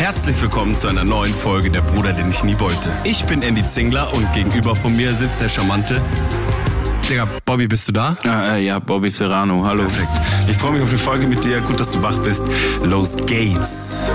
Herzlich willkommen zu einer neuen Folge Der Bruder, den ich nie wollte. Ich bin Andy Zingler und gegenüber von mir sitzt der charmante... Digga, Bobby, bist du da? Ja, Bobby Serrano, hallo. Perfekt. Ich freue mich auf die Folge mit dir. Gut, dass du wach bist. Los geht's.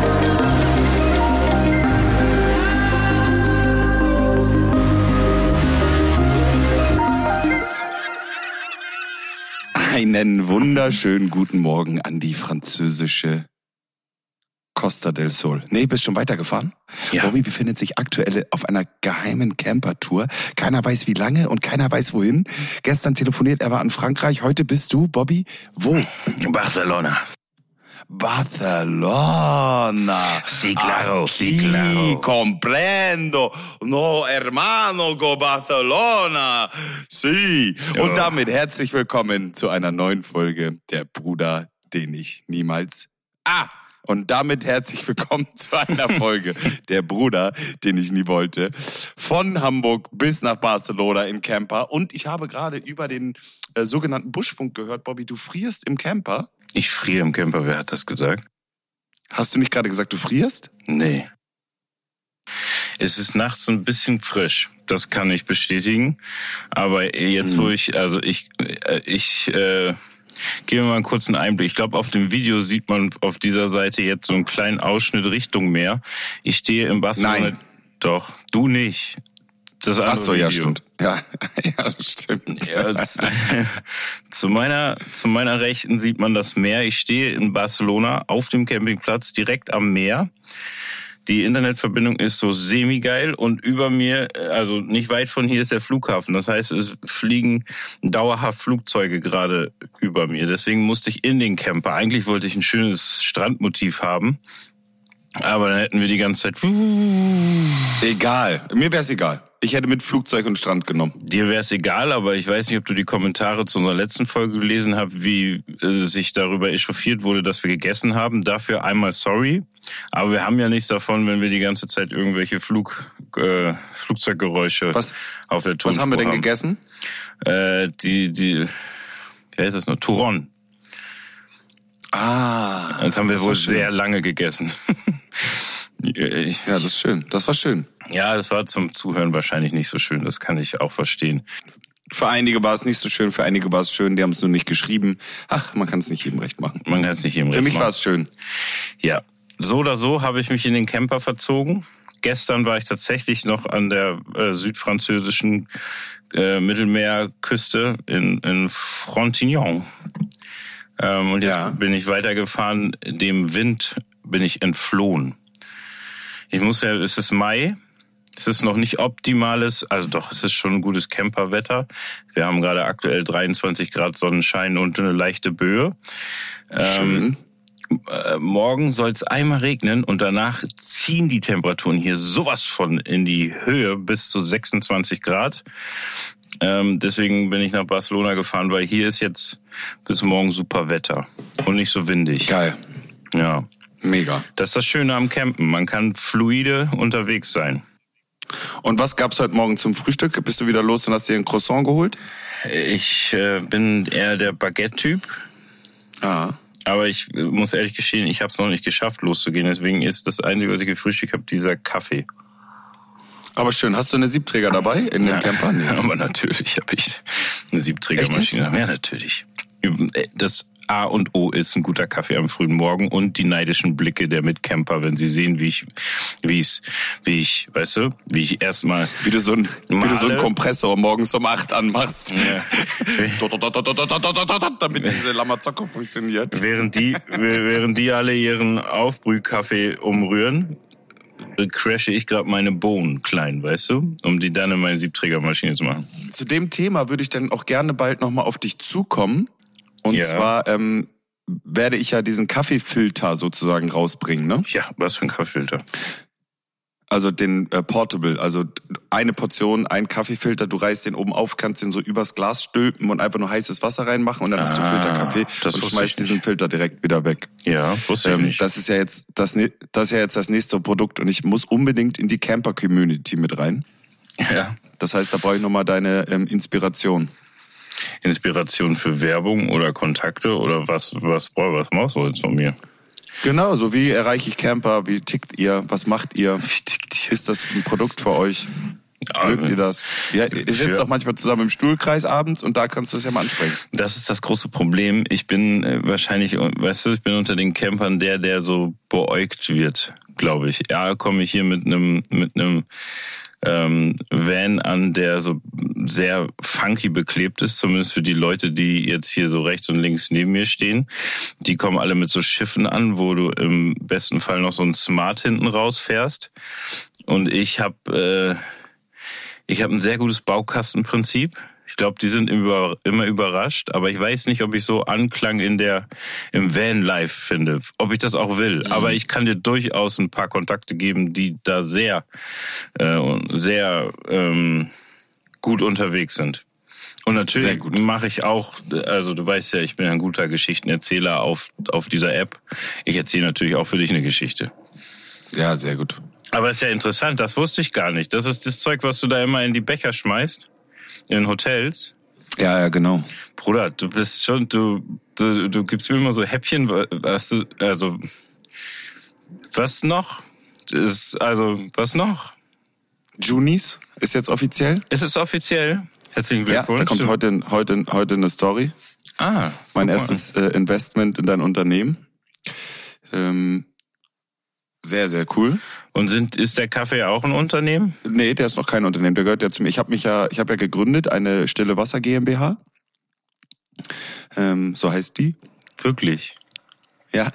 Einen wunderschönen guten Morgen an die französische Costa del Sol. Nee, bist schon weitergefahren? Ja. Bobby befindet sich aktuell auf einer geheimen Camper-Tour. Keiner weiß wie lange und keiner weiß wohin. Gestern telefoniert, er war in Frankreich. Heute bist du, Bobby, wo? Barcelona. Barcelona. Sí, claro, sí, Aquí, claro. comprendo. No, hermano, go Barcelona. Sí. Ja. Und damit herzlich willkommen zu einer neuen Folge Der Bruder, den ich niemals... Und damit herzlich willkommen zu einer Folge Der Bruder, den ich nie wollte. Von Hamburg bis nach Barcelona in Camper. Und ich habe gerade über den sogenannten Buschfunk gehört, Bobby, du frierst im Camper. Ich friere im Camper, wer hat das gesagt? Hast du nicht gerade gesagt, du frierst? Nee. Es ist nachts ein bisschen frisch, das kann ich bestätigen. Aber jetzt, wo ich geben wir mal einen kurzen Einblick. Ich glaube, auf dem Video sieht man auf dieser Seite jetzt so einen kleinen Ausschnitt Richtung Meer. Ich stehe im Barcelona. Nein. Doch, du nicht. Das andere Ach so, ja, Video. stimmt. Ja, stimmt. Ja, zu meiner Rechten sieht man das Meer. Ich stehe in Barcelona auf dem Campingplatz direkt am Meer. Die Internetverbindung ist so semi-geil und über mir, also nicht weit von hier, ist der Flughafen. Das heißt, es fliegen dauerhaft Flugzeuge gerade über mir. Deswegen musste ich in den Camper. Eigentlich wollte ich ein schönes Strandmotiv haben, aber dann hätten wir die ganze Zeit... Egal. Mir wär's egal. Ich hätte mit Flugzeug und Strand genommen. Dir wär's egal, aber ich weiß nicht, ob du die Kommentare zu unserer letzten Folge gelesen hast, wie sich darüber echauffiert wurde, dass wir gegessen haben. Dafür einmal sorry. Aber wir haben ja nichts davon, wenn wir die ganze Zeit irgendwelche Flugzeuggeräusche auf der Tonspur haben. Was haben wir denn gegessen? Wie heißt das noch? Touron. Das haben wir wohl sehr lange gegessen. Ja, das ist schön. Das war schön. Ja, das war zum Zuhören wahrscheinlich nicht so schön. Das kann ich auch verstehen. Für einige war es nicht so schön, für einige war es schön. Die haben es nur nicht geschrieben. Ach, man kann es nicht jedem recht machen. Man kann es nicht jedem recht Für machen. mich war es schön. Ja, so oder so habe ich mich in den Camper verzogen. Gestern war ich tatsächlich noch an der südfranzösischen Mittelmeerküste in Frontignan. Und jetzt bin ich weitergefahren. Dem Wind bin ich entflohen. Es ist Mai, es ist noch nicht optimales, also doch, es ist schon ein gutes Camperwetter. Wir haben gerade aktuell 23 Grad Sonnenschein und eine leichte Böe. Schön. Morgen soll es einmal regnen und danach ziehen die Temperaturen hier sowas von in die Höhe bis zu 26 Grad. Deswegen bin ich nach Barcelona gefahren, weil hier ist jetzt bis morgen super Wetter und nicht so windig. Geil. Ja. Mega. Das ist das Schöne am Campen. Man kann fluide unterwegs sein. Und was gab's heute Morgen zum Frühstück? Bist du wieder los und hast dir ein Croissant geholt? Ich bin eher der Baguette-Typ. Aber ich muss ehrlich gestehen, ich habe es noch nicht geschafft, loszugehen. Deswegen ist das einzige, was ich gefrühstückt habe, dieser Kaffee. Aber schön. Hast du eine Siebträger dabei in dem Camper? Nee. Aber natürlich habe ich eine Siebträgermaschine. Ja, natürlich. Das A und O ist ein guter Kaffee am frühen Morgen und die neidischen Blicke der Mitcamper, wenn sie sehen, wie ich erstmal wie du so ein Kompressor morgens um 8 anmachst. Ja. Damit diese Lamazocco funktioniert. Während die alle ihren Aufbrühkaffee umrühren, crashe ich gerade meine Bohnen klein, weißt du? Um die dann in meine Siebträgermaschine zu machen. Zu dem Thema würde ich dann auch gerne bald nochmal auf dich zukommen. Und zwar werde ich ja diesen Kaffeefilter sozusagen rausbringen, ne? Ja, was für ein Kaffeefilter? Also den Portable, also eine Portion, ein Kaffeefilter, du reißt den oben auf, kannst den so übers Glas stülpen und einfach nur heißes Wasser reinmachen und dann hast du Filterkaffee und schmeißt diesen Filter direkt wieder weg. Ja, wusste ich nicht. Das ist ja jetzt das nächste Produkt und ich muss unbedingt in die Camper-Community mit rein. Ja. Das heißt, da brauche ich nochmal deine Inspiration. Inspiration für Werbung oder Kontakte oder was machst du jetzt von mir? Genau, so wie erreiche ich Camper, wie tickt ihr, was macht ihr? Wie tickt ihr? Ist das ein Produkt für euch? Ja, Mögt ihr das? Ja, ihr sitzt auch manchmal zusammen im Stuhlkreis abends und da kannst du es ja mal ansprechen. Das ist das große Problem. Ich bin wahrscheinlich, weißt du, ich bin unter den Campern der so beäugt wird, glaube ich. Ja, komme ich hier mit einem Van an, der so sehr funky beklebt ist, zumindest für die Leute, die jetzt hier so rechts und links neben mir stehen. Die kommen alle mit so Schiffen an, wo du im besten Fall noch so ein Smart hinten rausfährst. Und ich habe ein sehr gutes Baukastenprinzip. Ich glaube, die sind immer überrascht, aber ich weiß nicht, ob ich so Anklang im Vanlife finde, ob ich das auch will. Mhm. Aber ich kann dir durchaus ein paar Kontakte geben, die da sehr gut unterwegs sind. Und natürlich mache ich auch, also du weißt ja, ich bin ein guter Geschichtenerzähler auf dieser App. Ich erzähle natürlich auch für dich eine Geschichte. Ja, sehr gut. Aber ist ja interessant, das wusste ich gar nicht. Das ist das Zeug, was du da immer in die Becher schmeißt. In Hotels? Ja, genau. Bruder, du bist schon, du gibst mir immer so Häppchen, was noch? Was noch? Junis ist jetzt offiziell. Ist es offiziell? Herzlichen Glückwunsch. Ja, da kommt heute eine Story. Mein erstes Investment in dein Unternehmen. Sehr, sehr cool. Und ist der Kaffee auch ein Unternehmen? Nee, der ist noch kein Unternehmen. Der gehört ja zu mir. Ich habe ja gegründet, eine Stille Wasser GmbH. So heißt die. Wirklich? Ja.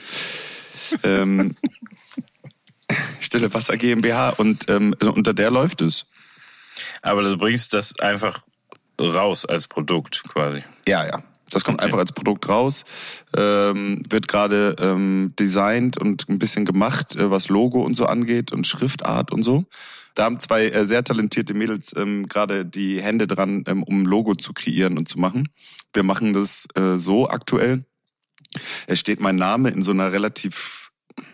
Stille Wasser GmbH und unter der läuft es. Aber du bringst das einfach raus als Produkt quasi. Ja. Das kommt einfach als Produkt raus, wird gerade designt und ein bisschen gemacht, was Logo und so angeht und Schriftart und so. Da haben zwei sehr talentierte Mädels gerade die Hände dran, um ein Logo zu kreieren und zu machen. Wir machen das so aktuell. Es steht mein Name in so einer relativ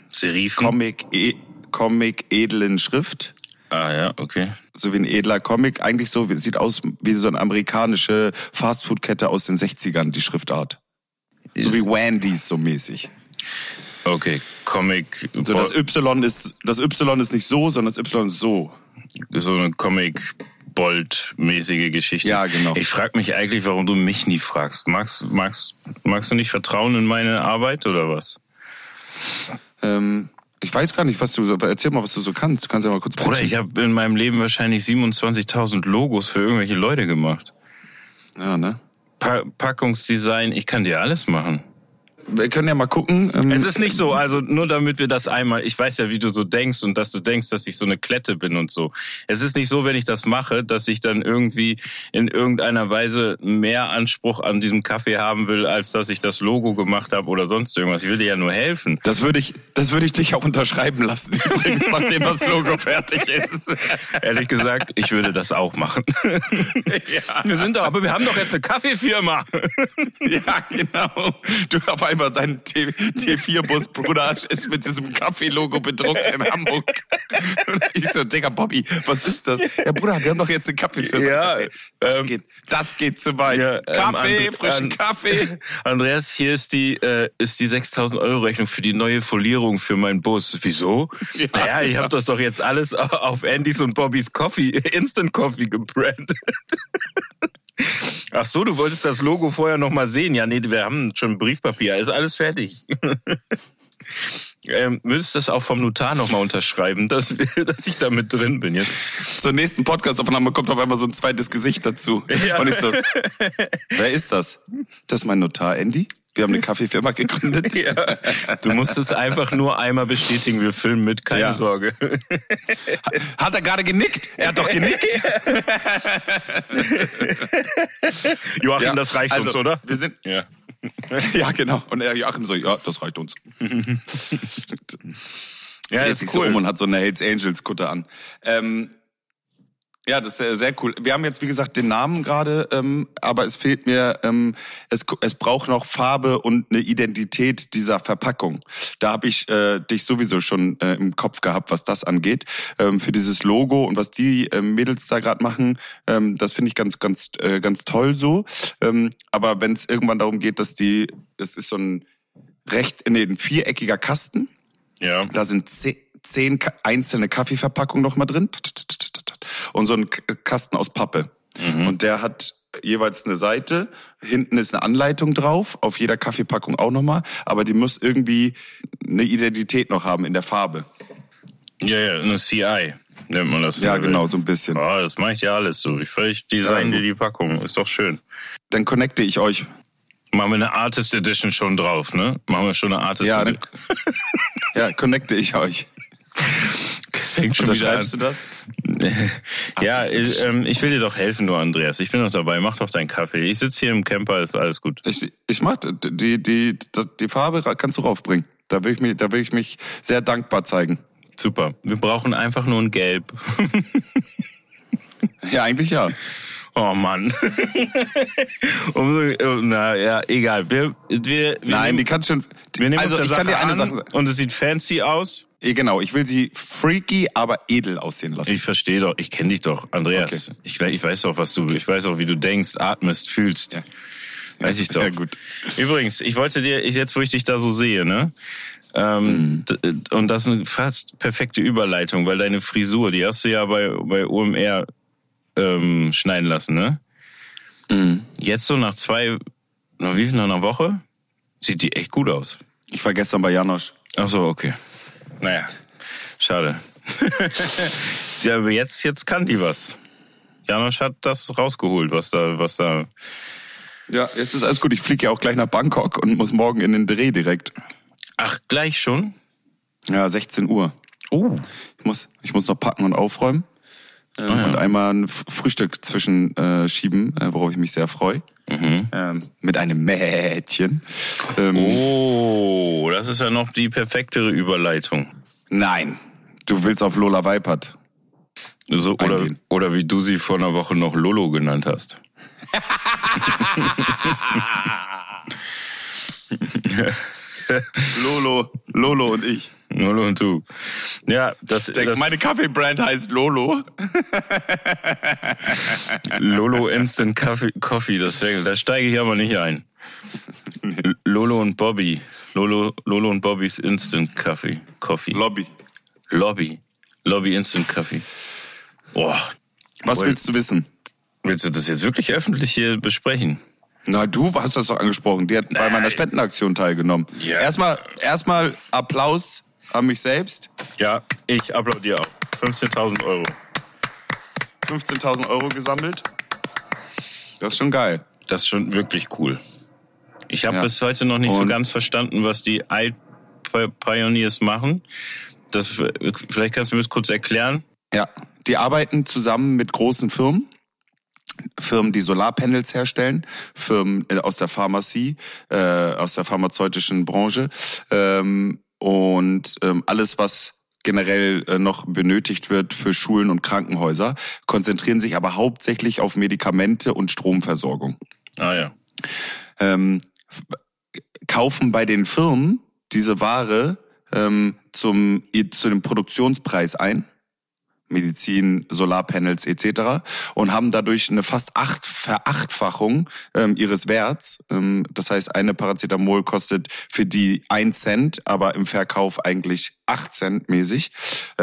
Comic-edlen Schrift. Ah ja, okay. So wie ein edler Comic. Eigentlich so, sieht aus wie so eine amerikanische Fastfood-Kette aus den 60ern, die Schriftart. So wie Wendy's so mäßig. Okay, Comic. So das Y ist nicht so, sondern das Y ist so. So eine Comic-Bold-mäßige Geschichte. Ja, genau. Ich frage mich eigentlich, warum du mich nie fragst. Magst du nicht vertrauen in meine Arbeit oder was? Ich weiß gar nicht, erzähl mal, was du so kannst. Du kannst ja mal kurz Bruder, ich habe in meinem Leben wahrscheinlich 27.000 Logos für irgendwelche Leute gemacht. Ja, ne? Packungsdesign, ich kann dir alles machen. Wir können ja mal gucken. Es ist nicht so, also nur damit wir das einmal, ich weiß ja, wie du so denkst und dass du denkst, dass ich so eine Klette bin und so. Es ist nicht so, wenn ich das mache, dass ich dann irgendwie in irgendeiner Weise mehr Anspruch an diesem Kaffee haben will, als dass ich das Logo gemacht habe oder sonst irgendwas. Ich will dir ja nur helfen. Das würde ich dich auch unterschreiben lassen, übrigens, nachdem das Logo fertig ist. Ehrlich gesagt, ich würde das auch machen. Ja. Aber wir haben doch jetzt eine Kaffeefirma. Ja, genau. Du auf einmal dein T4-Bus, Bruder, ist mit diesem Kaffee-Logo bedruckt in Hamburg. Und ich so, Digga, Bobby, was ist das? Ja, Bruder, wir haben doch jetzt eine Kaffeefirma. Ja, das geht zu weit. Ja, frischen Kaffee. Andreas, hier ist die 6.000-Euro-Rechnung für die neue Folierung für meinen Bus. Wieso? Ja, naja, ich habe das doch jetzt alles auf Andys und Bobbys Coffee, Instant Coffee gebrandet. Ach so, du wolltest das Logo vorher noch mal sehen. Ja, nee, wir haben schon Briefpapier, ist alles fertig. Würdest du das auch vom Notar noch mal unterschreiben, dass ich da mit drin bin jetzt? Zur nächsten Podcast-Aufnahme kommt auf einmal so ein zweites Gesicht dazu. Ja. Und ich so, wer ist das? Das ist mein Notar, Andy. Wir haben eine Kaffeefirma gegründet. Ja. Du musst es einfach nur einmal bestätigen, wir filmen mit, keine Sorge. Hat er gerade genickt? Er hat doch genickt. Joachim, das reicht uns, oder? Wir sind... Ja, genau. Und Joachim so, ja, das reicht uns. Ja, dreht sich cool. So um und hat so eine Hells Angels Kutte an. Ja, das ist sehr cool. Wir haben jetzt, wie gesagt, den Namen gerade, aber es fehlt mir, es braucht noch Farbe und eine Identität dieser Verpackung. Da habe ich dich sowieso schon im Kopf gehabt, was das angeht. Für dieses Logo und was die Mädels da gerade machen, das finde ich ganz toll so. Aber wenn es irgendwann darum geht, es ist so ein ein viereckiger Kasten. Ja. Da sind 10 einzelne Kaffeeverpackungen noch mal drin. Und so ein Kasten aus Pappe. Und der hat jeweils eine Seite. Hinten ist eine Anleitung drauf. Auf jeder Kaffeepackung auch nochmal. Aber die muss irgendwie eine Identität noch haben in der Farbe. Ja, eine CI nennt man das. Ja, genau, so ein bisschen. Oh, das mache ich ja alles so. Ich design dir die Packung. Ist doch schön. Dann connecte ich euch. Machen wir eine Artist Edition schon drauf, ne? Machen wir schon eine Artist Edition. Ja, connecte ich euch. Das fängt schon wieder an. Schreibst du das? Ja, ich will dir doch helfen, nur Andreas. Ich bin doch dabei. Mach doch deinen Kaffee. Ich sitze hier im Camper, ist alles gut. Ich mach die Farbe kannst du raufbringen. Da will ich mich sehr dankbar zeigen. Super. Wir brauchen einfach nur ein Gelb. Ja, eigentlich ja. Oh Mann. Na ja, egal. Wir Nein, die kannst schon. Wir nehmen also uns ich kann dir eine Sache an sagen. Und es sieht fancy aus. Genau, ich will sie freaky, aber edel aussehen lassen. Ich verstehe doch, ich kenne dich doch, Andreas. Okay. Ich weiß doch, ich weiß auch, wie du denkst, atmest, fühlst. Ja. Weiß ich doch. Sehr gut. Übrigens, ich wollte dir, jetzt wo ich dich da so sehe, ne? Und das ist eine fast perfekte Überleitung, weil deine Frisur, die hast du ja bei OMR schneiden lassen, ne? Jetzt so nach einer Woche, sieht die echt gut aus. Ich war gestern bei Janosch. Ach so, okay. Naja, schade. Ja, aber jetzt kann die was. Janosch hat das rausgeholt, was da. Ja, jetzt ist alles gut. Ich fliege ja auch gleich nach Bangkok und muss morgen in den Dreh direkt. Ach, gleich schon? Ja, 16 Uhr. Oh. Ich muss noch packen und aufräumen. Und einmal ein Frühstück schieben, worauf ich mich sehr freue. Mit einem Mädchen. Das ist ja noch die perfektere Überleitung. Nein, du willst auf Lola Weipert. So, oder wie du sie vor einer Woche noch Lolo genannt hast. Lolo und ich. Lolo und du. Ja, meine Kaffeebrand heißt Lolo. Lolo Instant Coffee, da steige ich aber nicht ein. Lolo und Bobby. Lolo und Bobbys Instant Coffee. Lobby Instant Coffee. Boah. Was willst du wissen? Willst du das jetzt wirklich öffentlich hier besprechen? Na, du hast das doch angesprochen. Die hat bei meiner Spendenaktion teilgenommen. Ja. Erstmal Applaus an mich selbst. Ja, ich applaudiere auch. 15.000 Euro. 15.000 Euro gesammelt. Das ist schon geil. Das ist schon wirklich cool. Ich habe bis heute noch nicht so ganz verstanden, was die iPioneers machen. Vielleicht kannst du mir das kurz erklären. Ja, die arbeiten zusammen mit großen Firmen, die Solarpanels herstellen, Firmen aus der Pharmazie, aus der pharmazeutischen Branche und alles, was generell noch benötigt wird für Schulen und Krankenhäuser, konzentrieren sich aber hauptsächlich auf Medikamente und Stromversorgung. Ah ja. Kaufen bei den Firmen diese Ware zu dem Produktionspreis ein, Medizin, Solarpanels etc. und haben dadurch eine fast Verachtfachung ihres Werts. Das heißt, eine Paracetamol kostet für die 1 Cent, aber im Verkauf eigentlich 8 Cent mäßig.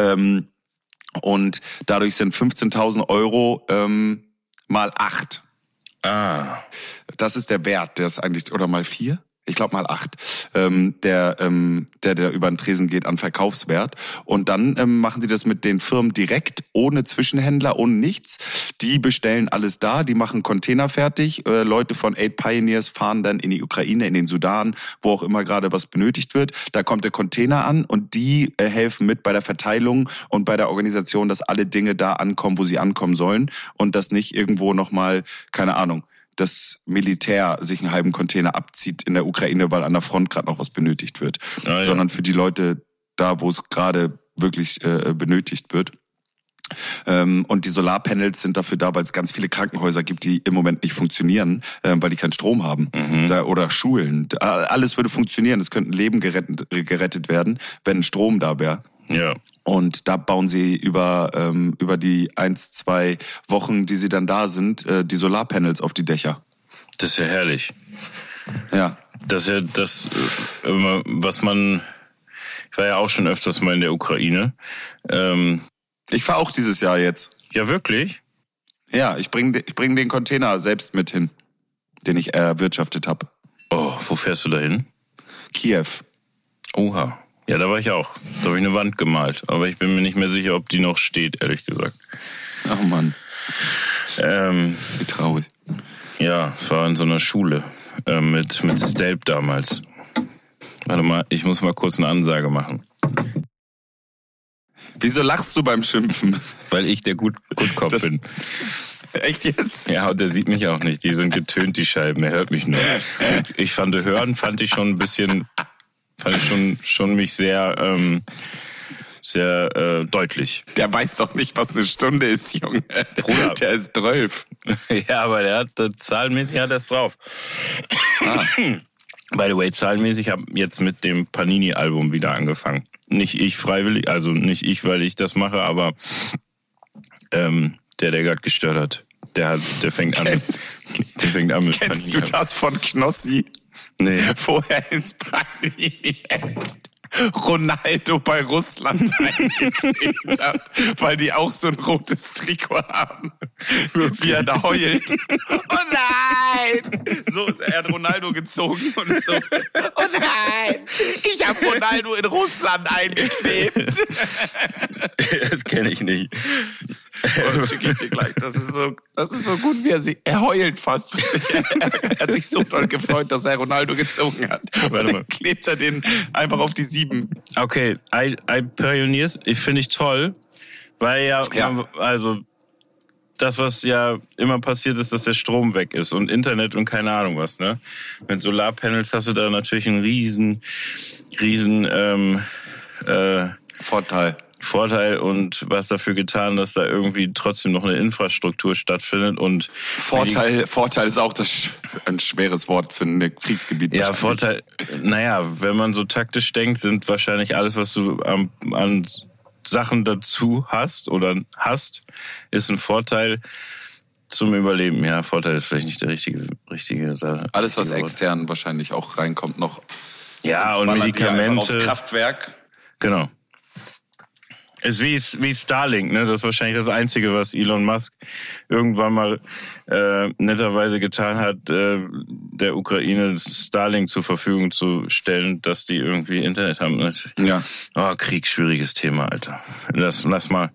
Und dadurch sind 15.000 Euro mal 8. Ah. Das ist der Wert, der ist eigentlich, oder mal 4? Ich glaube mal 8, der über den Tresen geht an Verkaufswert. Und dann machen die das mit den Firmen direkt, ohne Zwischenhändler, ohne nichts. Die bestellen alles da, die machen Container fertig. Leute von 8 Pioneers fahren dann in die Ukraine, in den Sudan, wo auch immer gerade was benötigt wird. Da kommt der Container an und die helfen mit bei der Verteilung und bei der Organisation, dass alle Dinge da ankommen, wo sie ankommen sollen. Und dass nicht irgendwo nochmal, keine Ahnung, das Militär sich einen halben Container abzieht in der Ukraine, weil an der Front gerade noch was benötigt wird. Ah, ja. Sondern für die Leute da, wo es gerade wirklich benötigt wird. Und die Solarpanels sind dafür da, weil es ganz viele Krankenhäuser gibt, die im Moment nicht funktionieren, weil die keinen Strom haben. Oder Schulen. Alles würde funktionieren. Es könnten Leben gerettet werden, wenn Strom da wäre. Ja. Und da bauen sie über die 1-2 Wochen, die sie dann da sind, die Solarpanels auf die Dächer. Das ist ja herrlich. Ja. Das ist ja das, was man... Ich war ja auch schon öfters mal in der Ukraine. Ich fahre auch dieses Jahr jetzt. Ja, wirklich? Ja, ich bring den Container selbst mit hin, den ich erwirtschaftet habe. Oh, wo fährst du da hin? Kiew. Oha. Ja, da war ich auch. Da habe ich eine Wand gemalt. Aber ich bin mir nicht mehr sicher, ob die noch steht, ehrlich gesagt. Oh Mann. Wie traurig. Ja, es war in so einer Schule mit Stelp damals. Warte mal, ich muss mal kurz eine Ansage machen. Wieso lachst du beim Schimpfen? Weil ich der Gutkopf bin. Echt jetzt? Ja, und der sieht mich auch nicht. Die sind getönt, die Scheiben. Er hört mich nur. Ich fand ich schon ein bisschen, schon mich sehr deutlich. Der weiß doch nicht, was eine Stunde ist, Junge. Bruder. Der ist 12. Ja, aber der hat zahlenmäßig hat er es drauf. By the way, zahlenmäßig habe jetzt mit dem Panini-Album wieder angefangen. Nicht ich freiwillig, also nicht ich, weil ich das mache, aber der gerade gestört hat. Der fängt an. Der fängt an mit Kennst Panini. du das von Knossi? Nee. Vorher ins Panini Ronaldo bei Russland eingeklebt hat, weil die auch so ein rotes Trikot haben. Wie er da heult. Oh nein! So ist er hat Ronaldo gezogen und ist so, oh nein! Ich habe Ronaldo in Russland eingeklebt. Das kenne ich nicht. Oh, das schicke ich dir gleich. Das ist so gut, wie er heult fast. Er hat sich so toll gefreut, dass er Ronaldo gezogen hat. Warte mal. Dann klebt er den einfach auf die 7. Okay, I Pioneers, finde ich toll, weil ja. Also das, was ja immer passiert ist, dass der Strom weg ist und Internet und keine Ahnung was, ne? Mit Solarpanels hast du da natürlich einen riesen Vorteil und was dafür getan, dass da irgendwie trotzdem noch eine Infrastruktur stattfindet und Vorteil ist auch ein schweres Wort für ein Kriegsgebiet. Ja, Vorteil, wenn man so taktisch denkt, sind wahrscheinlich alles, was du an Sachen dazu hast, ist ein Vorteil zum Überleben. Ja, Vorteil ist vielleicht nicht der richtige Sache. Alles, was extern wahrscheinlich auch reinkommt noch. Ja, und Medikamente. Aufs Kraftwerk. Genau. Ist wie Starlink, ne? Das ist wahrscheinlich das Einzige, was Elon Musk irgendwann mal netterweise getan hat, der Ukraine Starlink zur Verfügung zu stellen, dass die irgendwie Internet haben. Ja. Oh, Krieg, schwieriges Thema, Alter. Lass mal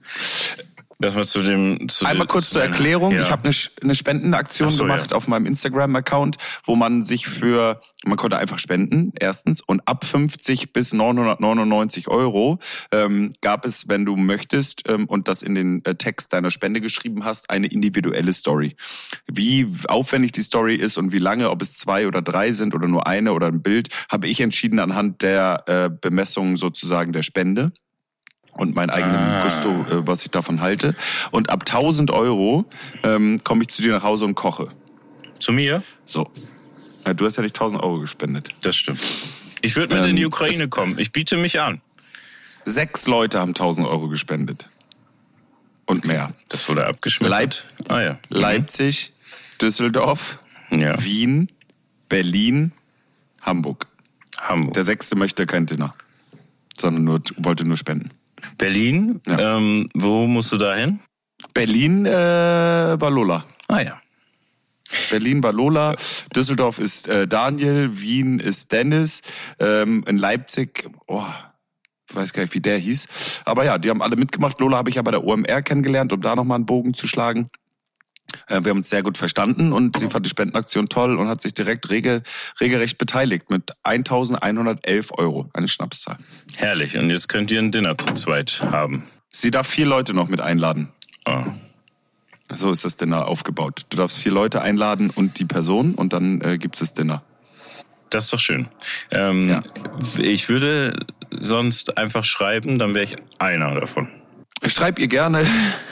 zu dem... Einmal kurz zur Erklärung. Ja. Ich habe eine Spendenaktion gemacht auf meinem Instagram-Account, wo man man konnte einfach spenden, erstens. Und ab 50 bis 999 € gab es, wenn du möchtest und das in den Text deiner Spende geschrieben hast, eine individuelle Story. Wie aufwendig die Story ist und wie lange, ob es 2 oder 3 sind oder nur eine oder ein Bild, habe ich entschieden anhand der Bemessung sozusagen der Spende. Und mein eigenes Gusto, was ich davon halte. Und ab 1000 € komme ich zu dir nach Hause und koche. Zu mir? So. Ja, du hast ja nicht 1000 € gespendet. Das stimmt. Ich würde mit in die Ukraine kommen. Ich biete mich an. 6 Leute haben 1000 € gespendet. Und mehr. Das wurde abgeschmettert. Leipzig, Düsseldorf, Wien, Berlin, Hamburg. Der 6. möchte kein Dinner, sondern wollte nur spenden. Berlin? Ja. Wo musst du da hin? Berlin war Lola. Ja. Berlin war Lola, Düsseldorf ist Daniel, Wien ist Dennis, in Leipzig, ich weiß gar nicht, wie der hieß. Aber ja, die haben alle mitgemacht. Lola habe ich ja bei der OMR kennengelernt, um da nochmal einen Bogen zu schlagen. Wir haben uns sehr gut verstanden und sie fand die Spendenaktion toll und hat sich direkt regelrecht beteiligt mit 1.111 €, eine Schnapszahl. Herrlich, und jetzt könnt ihr ein Dinner zu zweit haben. Sie darf 4 Leute noch mit einladen. Oh. So ist das Dinner aufgebaut. Du darfst 4 Leute einladen und die Person und dann gibt's das Dinner. Das ist doch schön. Ich würde sonst einfach schreiben, dann wäre ich einer davon. Ich schreibe ihr gerne.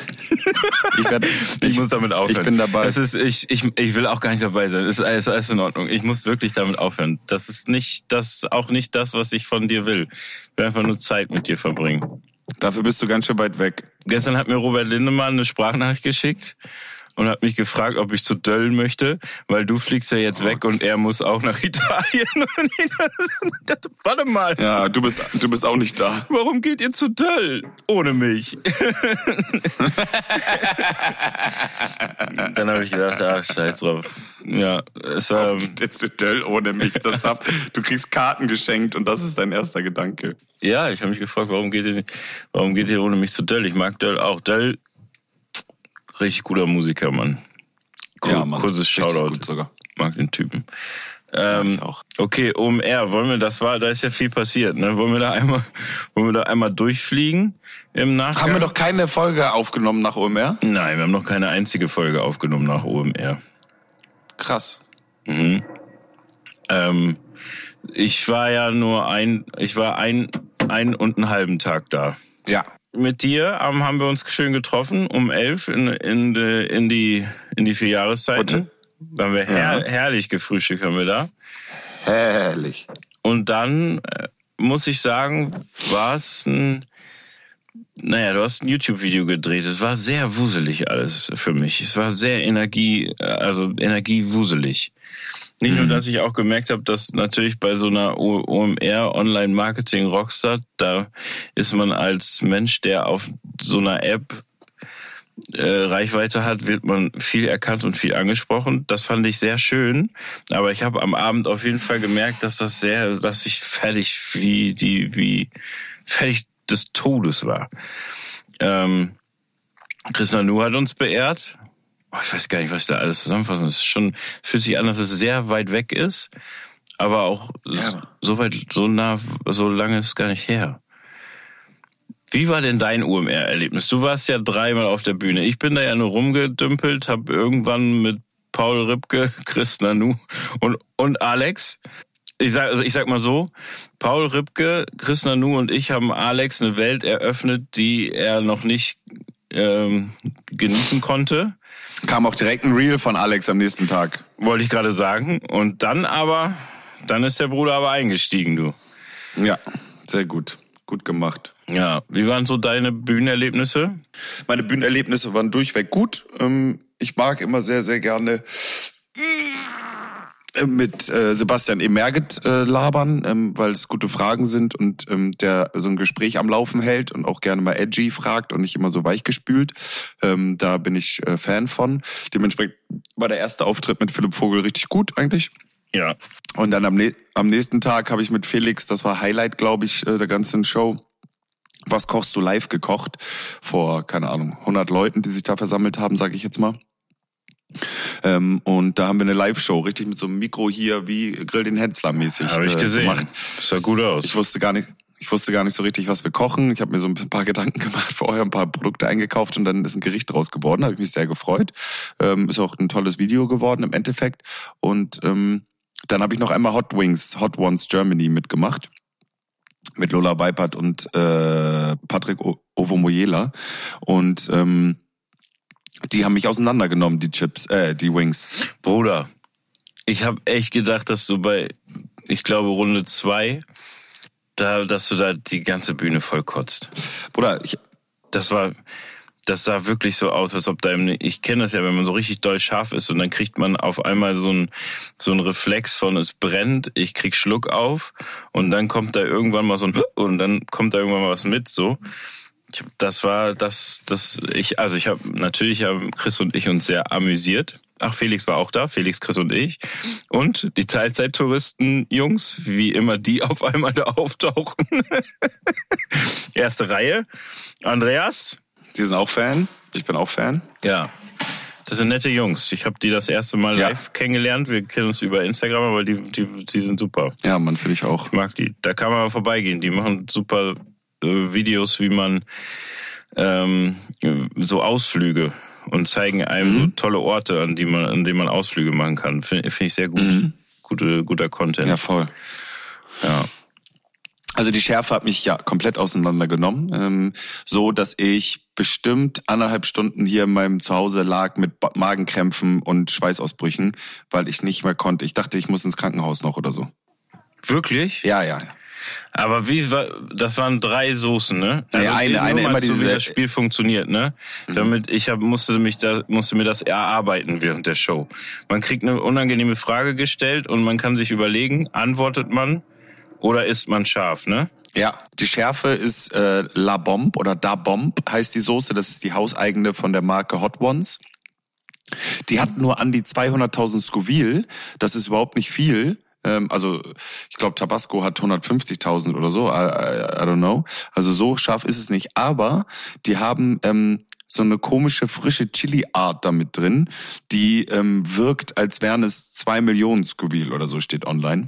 Ich muss damit aufhören. Ich bin dabei. Ich will auch gar nicht dabei sein. Ist alles in Ordnung. Ich muss wirklich damit aufhören. Das ist auch nicht das, was ich von dir will. Ich will einfach nur Zeit mit dir verbringen. Dafür bist du ganz schön weit weg. Gestern hat mir Robert Lindemann eine Sprachnachricht geschickt und hat mich gefragt, ob ich zu Döll möchte, weil du fliegst ja jetzt weg und er muss auch nach Italien. Und ich dachte, warte mal. Ja, du bist auch nicht da. Warum geht ihr zu Döll ohne mich? Dann habe ich gedacht, scheiß drauf. Ja, jetzt zu Döll ohne mich. Du kriegst Karten geschenkt und das ist dein erster Gedanke. Ja, ich habe mich gefragt, warum geht ihr ohne mich zu Döll? Ich mag Döll auch. Döll, richtig guter Musiker, Mann. Ja, Mann. Kurzes Shoutout. Gut sogar. Mag den Typen. Ich auch. Okay, OMR, da ist ja viel passiert, ne? Wollen wir da einmal durchfliegen im Nachgang? Haben wir doch keine Folge aufgenommen nach OMR? Nein, wir haben noch keine einzige Folge aufgenommen nach OMR. Krass. Mhm. Ich war ja nur einen und einen halben Tag da. Ja. Mit dir haben wir uns schön getroffen um 11 in die 4 Jahreszeiten. Da haben wir herrlich gefrühstückt, haben wir da. Herrlich. Und dann muss ich sagen, du hast ein YouTube-Video gedreht. Es war sehr wuselig alles für mich. Es war sehr energiewuselig. Nicht nur, dass ich auch gemerkt habe, dass natürlich bei so einer OMR Online-Marketing Rockstar, da ist man als Mensch, der auf so einer App Reichweite hat, wird man viel erkannt und viel angesprochen. Das fand ich sehr schön. Aber ich habe am Abend auf jeden Fall gemerkt, dass ich fertig des Todes war. Chris Nanu hat uns beehrt. Ich weiß gar nicht, was ich da alles zusammenfassen. Es fühlt sich an, dass es sehr weit weg ist, aber auch so lange ist es gar nicht her. Wie war denn dein OMR-Erlebnis? Du warst ja 3-mal auf der Bühne. Ich bin da ja nur rumgedümpelt, habe irgendwann mit Paul Ripke, Chris Nanu und Alex. Ich sag mal so, Paul Ripke, Chris Nanu und ich haben Alex eine Welt eröffnet, die er noch nicht genießen konnte. Kam auch direkt ein Reel von Alex am nächsten Tag. Wollte ich gerade sagen. Und dann ist der Bruder aber eingestiegen, du. Ja, sehr gut. Gut gemacht. Ja, wie waren so deine Bühnenerlebnisse? Meine Bühnenerlebnisse waren durchweg gut. Ich mag immer sehr, sehr gerne mit Sebastian Emerget labern, weil es gute Fragen sind und der so ein Gespräch am Laufen hält und auch gerne mal edgy fragt und nicht immer so weichgespült. Da bin ich Fan von. Dementsprechend war der erste Auftritt mit Philipp Vogel richtig gut eigentlich. Ja. Und dann am nächsten Tag habe ich mit Felix, das war Highlight, glaube ich, der ganzen Show, Was kochst du live gekocht, vor, keine Ahnung, 100 Leuten, die sich da versammelt haben, sage ich jetzt mal. Und da haben wir eine Live-Show, richtig mit so einem Mikro hier, wie Grill den Hensler mäßig Habe ich gesehen. gemacht. Sah gut aus. Ich wusste gar nicht so richtig, was wir kochen. Ich habe mir so ein paar Gedanken gemacht, vorher ein paar Produkte eingekauft und dann ist ein Gericht draus geworden. Da habe ich mich sehr gefreut. Ist auch ein tolles Video geworden im Endeffekt. Und dann habe ich noch einmal Hot Ones Germany mitgemacht. Mit Lola Weipert und Patrick Ovomoyela. Und die haben mich auseinandergenommen, die Wings. Bruder, ich habe echt gedacht, dass du ich glaube, Runde 2, dass du da die ganze Bühne voll kotzt. Bruder, Das sah wirklich so aus, als ob ich kenne das ja, wenn man so richtig doll scharf ist und dann kriegt man auf einmal so ein Reflex von es brennt, ich krieg Schluck auf und dann kommt da irgendwann mal und dann kommt da irgendwann mal was mit, so. Natürlich haben Chris und ich uns sehr amüsiert. Ach, Felix war auch da, Felix, Chris und ich. Und die Teilzeittouristen-Jungs, wie immer die auf einmal da auftauchen. Erste Reihe. Andreas. Sie sind auch Fan. Ich bin auch Fan. Ja, das sind nette Jungs. Ich habe die das erste Mal live kennengelernt. Wir kennen uns über Instagram, aber die sind super. Ja, man, finde ich auch. Ich mag die. Da kann man mal vorbeigehen. Die machen super Videos, wie man so Ausflüge und zeigen einem so tolle Orte, an denen man Ausflüge machen kann. Finde ich sehr gut. Mhm. Guter Content. Ja, voll. Ja. Also die Schärfe hat mich ja komplett auseinandergenommen, so dass ich bestimmt 1,5 Stunden hier in meinem Zuhause lag mit Magenkrämpfen und Schweißausbrüchen, weil ich nicht mehr konnte. Ich dachte, ich muss ins Krankenhaus noch oder so. Wirklich? Ja. Aber das waren 3 Soßen, ne? Nee, eine immer so diese, wie das Spiel funktioniert, ne? Damit musste mir das erarbeiten während der Show. Man kriegt eine unangenehme Frage gestellt und man kann sich überlegen, antwortet man oder isst man scharf, ne? Ja, die Schärfe ist La Bombe oder Da Bombe heißt die Soße. Das ist die hauseigene von der Marke Hot Ones. Die hat nur an die 200.000 Scoville. Das ist überhaupt nicht viel. Also ich glaube, Tabasco hat 150.000 oder so. I don't know. Also so scharf ist es nicht. Aber die haben so eine komische frische Chili-Art damit drin, die wirkt, als wären es 2 Millionen Scoville oder so, steht online.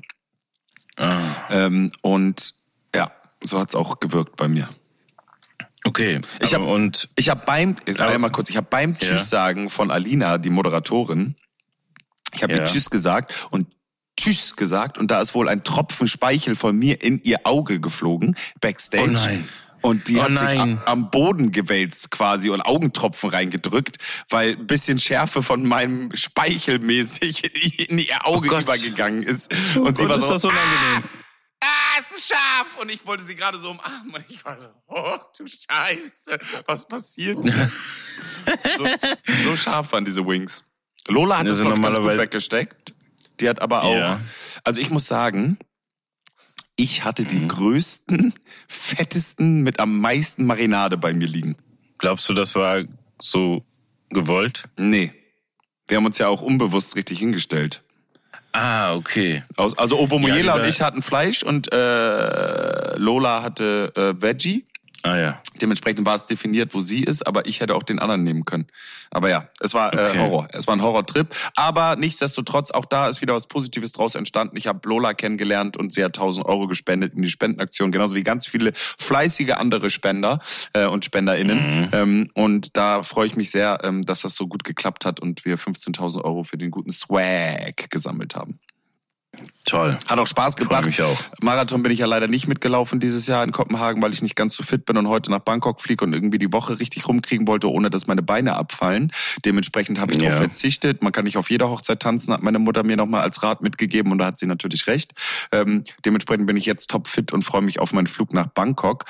Und ja, so hat's auch gewirkt bei mir. Okay. Ich habe beim Tschüss sagen von Alina, die Moderatorin, ich habe ihr Tschüss gesagt und da ist wohl ein Tropfen Speichel von mir in ihr Auge geflogen, backstage. Oh nein. Und die hat sich am Boden gewälzt quasi und Augentropfen reingedrückt, weil ein bisschen Schärfe von meinem Speichel mäßig in ihr Auge übergegangen ist. Und sie war so, ist das unangenehm. Es ist scharf. Und ich wollte sie gerade so umarmen. Und ich war so, oh du Scheiße, was passiert hier? so scharf waren diese Wings. Lola hat das noch ganz gut weggesteckt. Die hat aber auch, also ich muss sagen, ich hatte die größten, fettesten, mit am meisten Marinade bei mir liegen. Glaubst du, das war so gewollt? Nee. Wir haben uns ja auch unbewusst richtig hingestellt. Ah, okay. Also Ovomoyela und ich hatten Fleisch und Lola hatte Veggie. Ah ja. Dementsprechend war es definiert, wo sie ist, aber ich hätte auch den anderen nehmen können. Aber ja, es war Horror. Es war ein Horrortrip. Aber nichtsdestotrotz, auch da ist wieder was Positives draus entstanden. Ich habe Lola kennengelernt und sie hat 1.000 Euro gespendet in die Spendenaktion, genauso wie ganz viele fleißige andere Spender und SpenderInnen. Und da freue ich mich sehr, dass das so gut geklappt hat und wir 15.000 Euro für den guten Swag gesammelt haben. Toll. Hat auch Spaß gebracht. Mich auch. Marathon bin ich ja leider nicht mitgelaufen dieses Jahr in Kopenhagen, weil ich nicht ganz so fit bin und heute nach Bangkok fliege und irgendwie die Woche richtig rumkriegen wollte, ohne dass meine Beine abfallen. Dementsprechend habe ich darauf verzichtet. Man kann nicht auf jeder Hochzeit tanzen, hat meine Mutter mir nochmal als Rat mitgegeben und da hat sie natürlich recht. Dementsprechend bin ich jetzt topfit und freue mich auf meinen Flug nach Bangkok.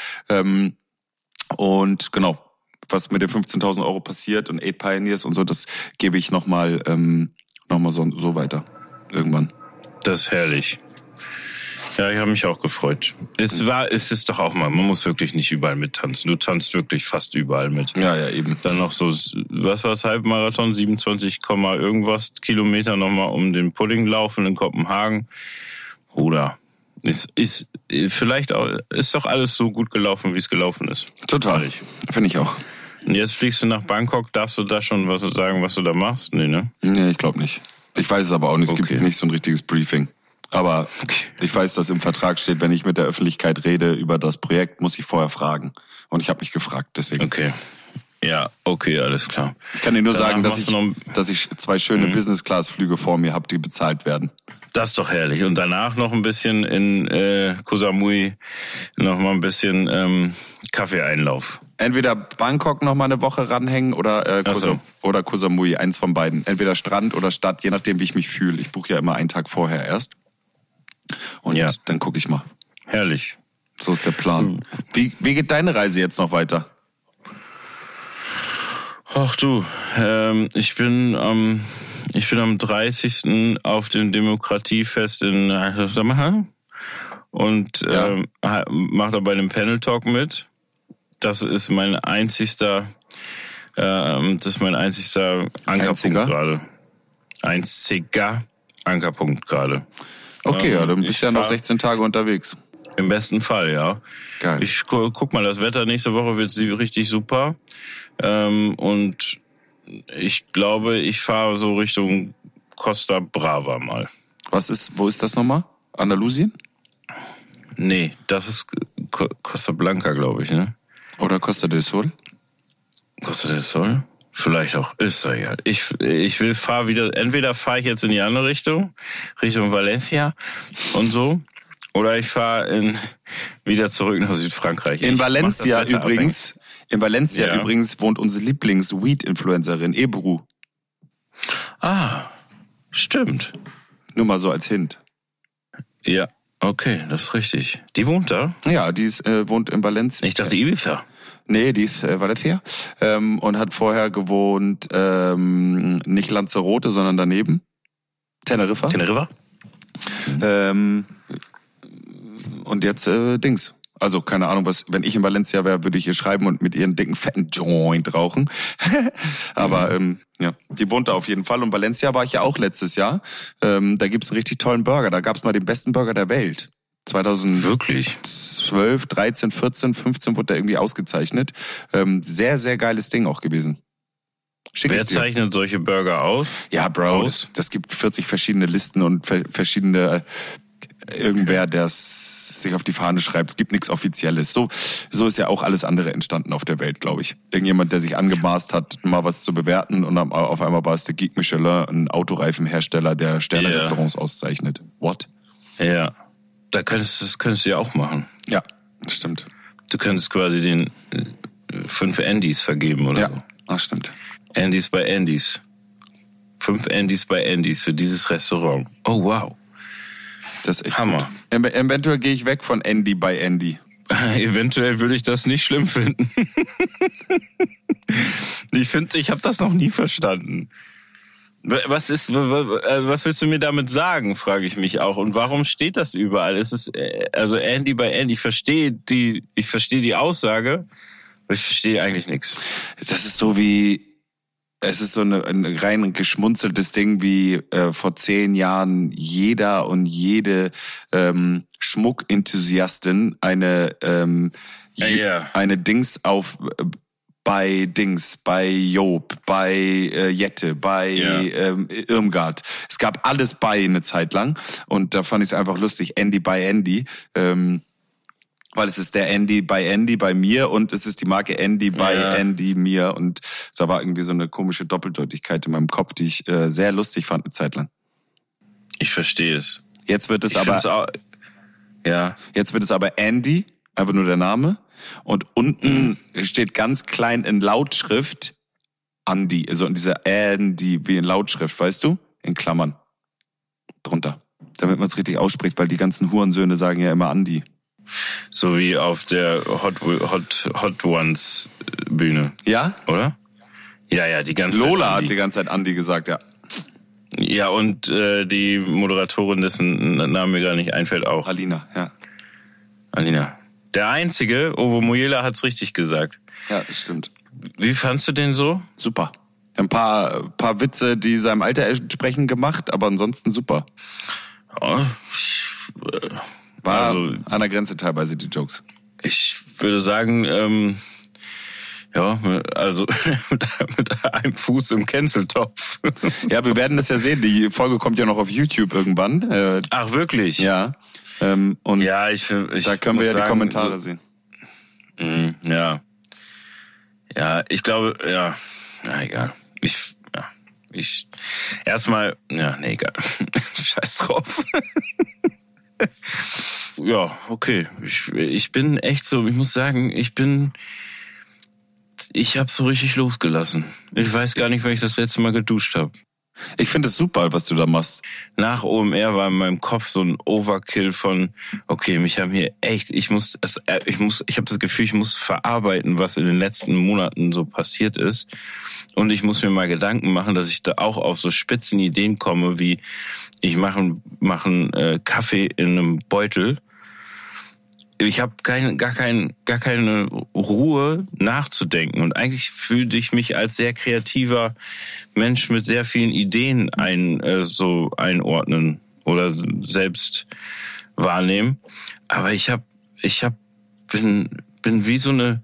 Und genau, was mit den 15.000 Euro passiert und 8 Pioneers und so, das gebe ich nochmal so weiter. Irgendwann. Das ist herrlich. Ja, ich habe mich auch gefreut. Es ist doch auch mal, man muss wirklich nicht überall mittanzen. Du tanzt wirklich fast überall mit. Ja, eben. Dann noch so, was war das Halbmarathon? 27, irgendwas Kilometer nochmal um den Pudding laufen in Kopenhagen. Bruder, ist vielleicht auch, ist doch alles so gut gelaufen, wie es gelaufen ist. Total. Finde ich auch. Und jetzt fliegst du nach Bangkok, darfst du da schon was sagen, was du da machst? Nee, ne? Nee, ich glaube nicht. Ich weiß es aber auch nicht. Es gibt nicht so ein richtiges Briefing. Aber ich weiß, dass im Vertrag steht, wenn ich mit der Öffentlichkeit rede über das Projekt, muss ich vorher fragen. Und ich habe mich gefragt, deswegen. Okay. Ja, okay, alles klar. Ich kann dir nur sagen, dass ich 2 schöne Business-Class-Flüge vor mir habe, die bezahlt werden. Das ist doch herrlich. Und danach noch ein bisschen in Koh Samui noch mal ein bisschen Kaffeeeinlauf. Entweder Bangkok noch mal eine Woche ranhängen oder Koh Samui, eins von beiden. Entweder Strand oder Stadt, je nachdem, wie ich mich fühle. Ich buche ja immer einen Tag vorher erst. Und dann gucke ich mal. Herrlich. So ist der Plan. Wie geht deine Reise jetzt noch weiter? Ach du, ich bin am 30. auf dem Demokratiefest in Samaha und mache da bei einem Panel Talk mit. Das ist mein einzigster Ankerpunkt gerade. Einziger Ankerpunkt gerade. Okay, ja, dann bist du ja noch 16 Tage unterwegs. Im besten Fall, ja. Geil. Ich guck mal, das Wetter nächste Woche wird richtig super. Und ich glaube, ich fahre so Richtung Costa Brava mal. Wo ist das nochmal? Andalusien? Nee, das ist Costa Blanca, glaube ich, ne? Oder Costa del Sol? Costa del Sol? Vielleicht auch. Ist ja egal. Entweder fahre ich jetzt in die andere Richtung Valencia und so, oder ich fahre wieder zurück nach Südfrankreich. In Valencia übrigens wohnt unsere Lieblings-Weed-Influencerin Ebru. Ah, stimmt. Nur mal so als Hint. Ja, Okay, das ist richtig. Die wohnt da? Ja, die wohnt in Valencia. Ich dachte Ibiza. Nee, die ist Valencia und hat vorher gewohnt, nicht Lanzarote, sondern daneben. Teneriffa. Und jetzt Dings. Also keine Ahnung, wenn ich in Valencia wäre, würde ich ihr schreiben und mit ihren dicken, fetten Joint rauchen. Aber ja, die wohnt da auf jeden Fall. Und Valencia war ich ja auch letztes Jahr. Da gibt's einen richtig tollen Burger. Da gab's mal den besten Burger der Welt. 2012, 13, 14, 15 wurde der irgendwie ausgezeichnet. Sehr, sehr geiles Ding auch gewesen. Wer zeichnet solche Burger aus? Ja, Bro, das gibt 40 verschiedene Listen und verschiedene irgendwer, der es sich auf die Fahne schreibt. Es gibt nichts Offizielles. So ist ja auch alles andere entstanden auf der Welt, glaube ich. Irgendjemand, der sich angemaßt hat, mal was zu bewerten und auf einmal war es der Guy Michelin, ein Autoreifenhersteller, der Sterne-Restaurants auszeichnet. What? Ja, das könntest du ja auch machen. Ja, das stimmt. Du könntest quasi den 5 Andys vergeben oder so. Ja, das stimmt. Andys bei Andys. 5 Andys bei Andys für dieses Restaurant. Oh, wow. Das ist echt Hammer. Gut. Eventuell gehe ich weg von Andy bei Andy. Eventuell würde ich das nicht schlimm finden. Ich habe das noch nie verstanden. Was willst du mir damit sagen, frage ich mich auch. Und warum steht das überall? Es ist also Andy bei Andy. Ich verstehe die Aussage, aber ich verstehe eigentlich nichts. Das ist so wie, es ist so ein rein geschmunzeltes Ding wie vor 10 Jahren jeder und jede Schmuckenthusiastin eine Dings bei Job, bei Jette, bei Irmgard. Es gab alles bei eine Zeit lang und da fand ich es einfach lustig, Andy bei Andy, weil es ist der Andy bei mir und es ist die Marke Andy bei Andy mir und es war irgendwie so eine komische Doppeldeutigkeit in meinem Kopf, die ich sehr lustig fand eine Zeit lang. Ich verstehe es. Jetzt wird es aber Andy, einfach nur der Name. Und unten steht ganz klein in Lautschrift Andy, also in dieser Andy wie in Lautschrift, weißt du? In Klammern. Drunter. Damit man es richtig ausspricht, weil die ganzen Hurensöhne sagen ja immer Andy. So wie auf der Hot Ones Bühne. Ja? Oder? Ja, die ganze Zeit. Lola hat die ganze Zeit Andy gesagt, ja. Ja, und die Moderatorin, dessen Name mir gar nicht einfällt, auch. Alina, ja. Alina. Der Einzige, Ovo Mojela hat's richtig gesagt. Ja, das stimmt. Wie fandst du den so? Super. Ein paar Witze, die seinem Alter entsprechen, gemacht, aber ansonsten super. Ja, war also an der Grenze teilweise die Jokes. Ich würde sagen, also mit einem Fuß im Canceltopf. Ja, wir werden das ja sehen. Die Folge kommt ja noch auf YouTube irgendwann. Ach, wirklich? Ja. Und ja, ich da können wir ja die Kommentare sehen. Ja. Ja, ich glaube, egal. Erstmal, egal. Scheiß drauf. Ja, okay. Ich bin echt so, ich muss sagen, ich habe so richtig losgelassen. Ich weiß gar nicht, wann ich das letzte Mal geduscht habe. Ich finde es super, was du da machst. Nach OMR war in meinem Kopf so ein Overkill von, okay, mich haben hier echt, ich habe das Gefühl, ich muss verarbeiten, was in den letzten Monaten so passiert ist. Und ich muss mir mal Gedanken machen, dass ich da auch auf so spitzen Ideen komme, wie ich mache Kaffee in einem Beutel. Ich habe gar keine Ruhe nachzudenken und eigentlich fühle ich mich als sehr kreativer Mensch mit sehr vielen Ideen einordnen oder selbst wahrnehmen. Aber bin wie so eine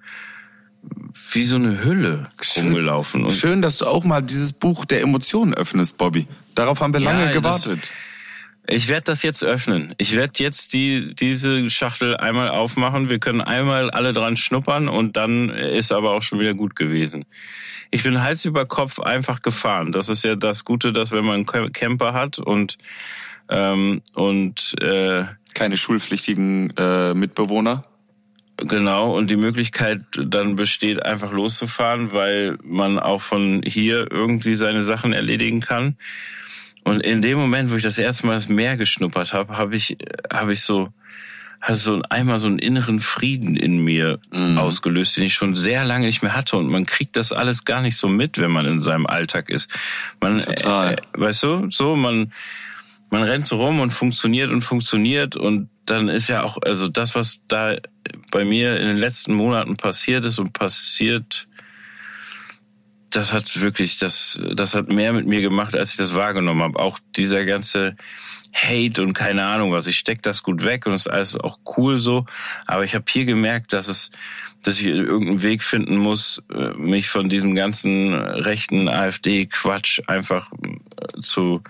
Hülle rumgelaufen. Und schön, dass du auch mal dieses Buch der Emotionen öffnest, Bobby. Darauf haben wir lange gewartet. Ich werde das jetzt öffnen. Ich werde jetzt diese Schachtel einmal aufmachen. Wir können einmal alle dran schnuppern und dann ist aber auch schon wieder gut gewesen. Ich bin Hals über Kopf einfach gefahren. Das ist ja das Gute, dass wenn man einen Camper hat und keine schulpflichtigen Mitbewohner. Genau, und die Möglichkeit dann besteht, einfach loszufahren, weil man auch von hier irgendwie seine Sachen erledigen kann. Und in dem Moment, wo ich das erste Mal das Meer geschnuppert habe, habe ich so einmal so einen inneren Frieden in mir ausgelöst, den ich schon sehr lange nicht mehr hatte. Und man kriegt das alles gar nicht so mit, wenn man in seinem Alltag ist. Total. Weißt du, so man rennt so rum und funktioniert und dann ist ja auch, also das, was da bei mir in den letzten Monaten passiert ist und passiert, das hat mehr mit mir gemacht, als ich das wahrgenommen habe. Auch dieser ganze Hate und keine Ahnung was. Ich steck das gut weg und es ist alles auch cool so. Aber ich habe hier gemerkt, dass ich irgendeinen Weg finden muss, mich von diesem ganzen rechten AfD-Quatsch einfach so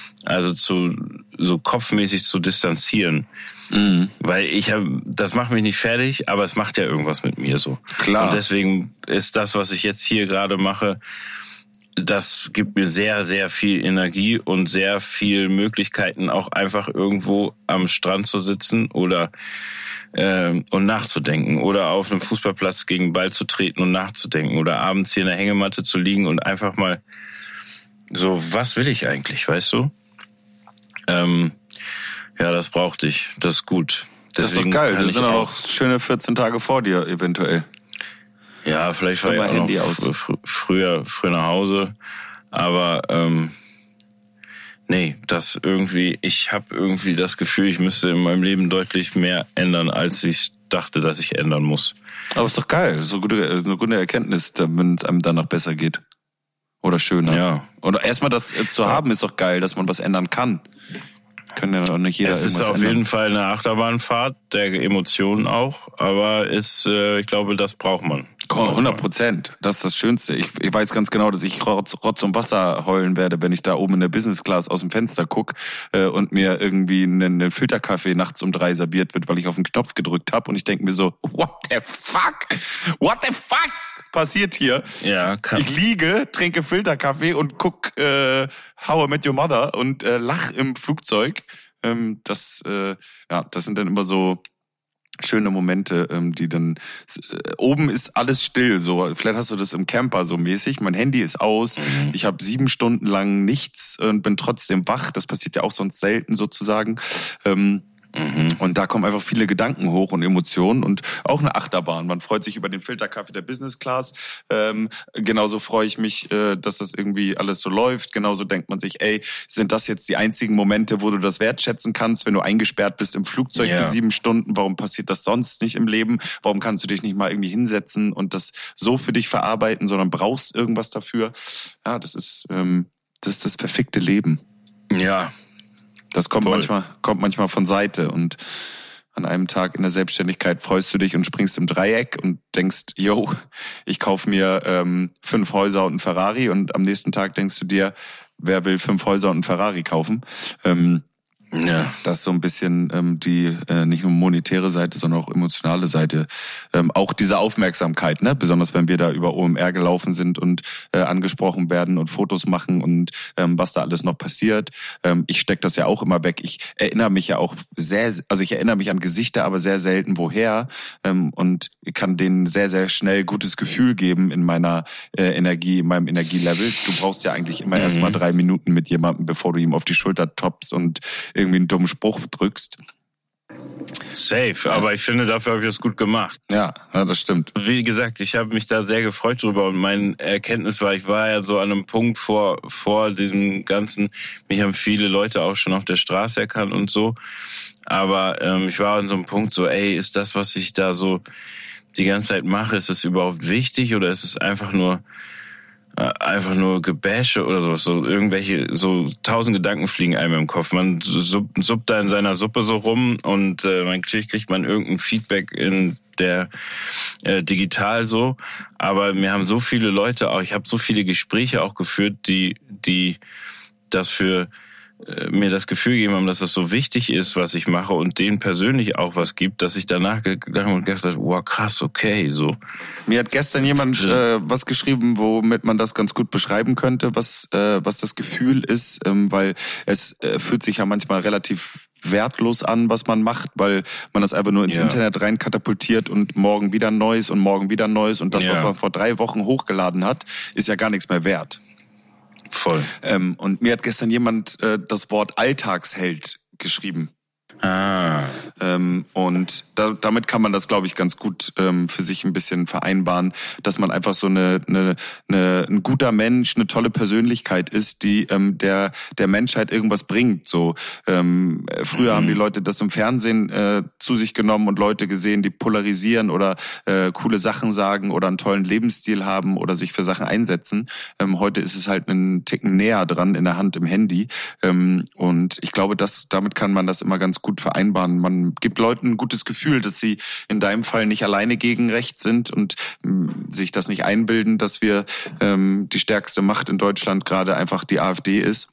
kopfmäßig zu distanzieren. Mhm. Weil das macht mich nicht fertig, aber es macht ja irgendwas mit mir so. Klar. Und deswegen ist das, was ich jetzt hier gerade mache, das gibt mir sehr, sehr viel Energie und sehr viel Möglichkeiten, auch einfach irgendwo am Strand zu sitzen oder und nachzudenken oder auf einem Fußballplatz gegen den Ball zu treten und nachzudenken oder abends hier in der Hängematte zu liegen und einfach mal so, was will ich eigentlich, weißt du? Ja, das brauchte ich. Das ist gut. Deswegen das ist doch geil. Das sind auch schöne 14 Tage vor dir eventuell. Ja, vielleicht war ich auch Handy noch früher nach Hause. Aber nee, ich habe irgendwie das Gefühl, ich müsste in meinem Leben deutlich mehr ändern, als ich dachte, dass ich ändern muss. Aber ist doch geil. So eine gute Erkenntnis, wenn es einem danach besser geht. Oder schöner. Ja. Oder erstmal das zu haben, ist doch geil, dass man was ändern kann. Können ja auch nicht jeder es ist auf ändern. jeden Fall eine Achterbahnfahrt der Emotionen auch, aber ich glaube, das braucht man. 100%. Das ist das Schönste. Ich weiß ganz genau, dass ich Rotz und Wasser heulen werde, wenn ich da oben in der Business Class aus dem Fenster guck und mir irgendwie einen Filterkaffee nachts um 3 serviert wird, weil ich auf den Knopf gedrückt habe und ich denke mir so, what the fuck passiert hier? Ja, ich liege, trinke Filterkaffee und guck How I Met Your Mother und lach im Flugzeug. Das sind dann immer so schöne Momente, die dann oben ist alles still, so vielleicht hast du das im Camper so mäßig. Mein Handy ist aus, ich habe 7 Stunden lang nichts und bin trotzdem wach. Das passiert ja auch sonst selten sozusagen. Und da kommen einfach viele Gedanken hoch und Emotionen und auch eine Achterbahn. Man freut sich über den Filterkaffee der Business Class. Genauso freue ich mich, dass das irgendwie alles so läuft. Genauso denkt man sich, ey, sind das jetzt die einzigen Momente, wo du das wertschätzen kannst, wenn du eingesperrt bist im Flugzeug für 7 Stunden? Warum passiert das sonst nicht im Leben? Warum kannst du dich nicht mal irgendwie hinsetzen und das so für dich verarbeiten, sondern brauchst irgendwas dafür? Ja, das ist das perfekte Leben. Ja. Das kommt manchmal von Seite und an einem Tag in der Selbstständigkeit freust du dich und springst im Dreieck und denkst, yo, ich kaufe mir 5 Häuser und einen Ferrari und am nächsten Tag denkst du dir, wer will 5 Häuser und einen Ferrari kaufen? Ja. Das ist so ein bisschen die nicht nur monetäre Seite, sondern auch emotionale Seite. Auch diese Aufmerksamkeit, ne? Besonders wenn wir da über OMR gelaufen sind und angesprochen werden und Fotos machen und was da alles noch passiert. Ich stecke das ja auch immer weg. Ich erinnere mich ja auch ich erinnere mich an Gesichter, aber sehr selten woher und kann denen sehr, sehr schnell gutes Gefühl geben in meiner Energie, in meinem Energielevel. Du brauchst ja eigentlich immer erstmal 3 Minuten mit jemandem, bevor du ihm auf die Schulter toppst und irgendwie einen dummen Spruch drückst. Safe, aber ich finde, dafür habe ich das gut gemacht. Ja, das stimmt. Wie gesagt, ich habe mich da sehr gefreut drüber und meine Erkenntnis war, ich war ja so an einem Punkt vor diesem Ganzen, mich haben viele Leute auch schon auf der Straße erkannt und so, aber ich war an so einem Punkt so, ey, ist das, was ich da so die ganze Zeit mache, ist es überhaupt wichtig oder ist es einfach nur Gebäsche oder so irgendwelche, so 1000 Gedanken fliegen einem im Kopf. Man suppt da in seiner Suppe so rum und kriegt man irgendein Feedback in der digital so. Aber mir haben so viele Leute auch, ich habe so viele Gespräche auch geführt, die das für mir das Gefühl gegeben haben, dass das so wichtig ist, was ich mache und denen persönlich auch was gibt, dass ich danach gedacht habe, wow, krass, okay, so. Mir hat gestern jemand was geschrieben, womit man das ganz gut beschreiben könnte, was das Gefühl ist, weil es fühlt sich ja manchmal relativ wertlos an, was man macht, weil man das einfach nur ins Internet rein katapultiert und morgen wieder ein Neues und morgen wieder ein Neues und das, was man vor 3 Wochen hochgeladen hat, ist ja gar nichts mehr wert. Voll. Und mir hat gestern jemand das Wort Alltagsheld geschrieben. Und damit kann man das, glaube ich, ganz gut für sich ein bisschen vereinbaren, dass man einfach so ein guter Mensch, eine tolle Persönlichkeit ist, die der Menschheit irgendwas bringt. So früher haben die Leute das im Fernsehen zu sich genommen und Leute gesehen, die polarisieren oder coole Sachen sagen oder einen tollen Lebensstil haben oder sich für Sachen einsetzen. Heute ist es halt einen Ticken näher dran in der Hand im Handy. Und ich glaube, damit kann man das immer ganz gut vereinbaren. Man gibt Leuten ein gutes Gefühl, dass sie in deinem Fall nicht alleine gegen Recht sind und sich das nicht einbilden, dass wir die stärkste Macht in Deutschland gerade einfach die AfD ist.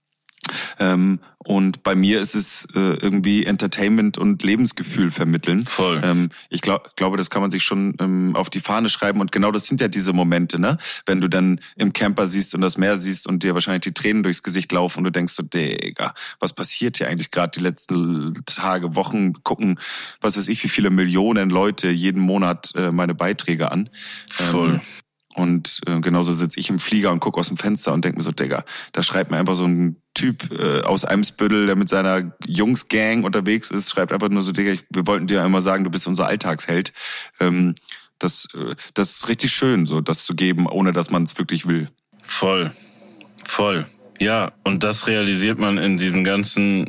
Und bei mir ist es irgendwie Entertainment und Lebensgefühl vermitteln. Voll. Ich glaube, das kann man sich schon auf die Fahne schreiben. Und genau das sind ja diese Momente, ne? Wenn du dann im Camper siehst und das Meer siehst und dir wahrscheinlich die Tränen durchs Gesicht laufen und du denkst so, Digga, was passiert hier eigentlich gerade die letzten Tage, Wochen? Gucken, was weiß ich, wie viele Millionen Leute jeden Monat meine Beiträge an. Voll. Und genauso sitze ich im Flieger und gucke aus dem Fenster und denke mir so, Digga, da schreibt mir einfach so ein Typ aus Eimsbüttel, der mit seiner Jungsgang unterwegs ist, schreibt einfach nur so, Digga, wir wollten dir einmal sagen, du bist unser Alltagsheld. Das ist richtig schön, so das zu geben, ohne dass man es wirklich will. Voll. Ja, und das realisiert man in diesem ganzen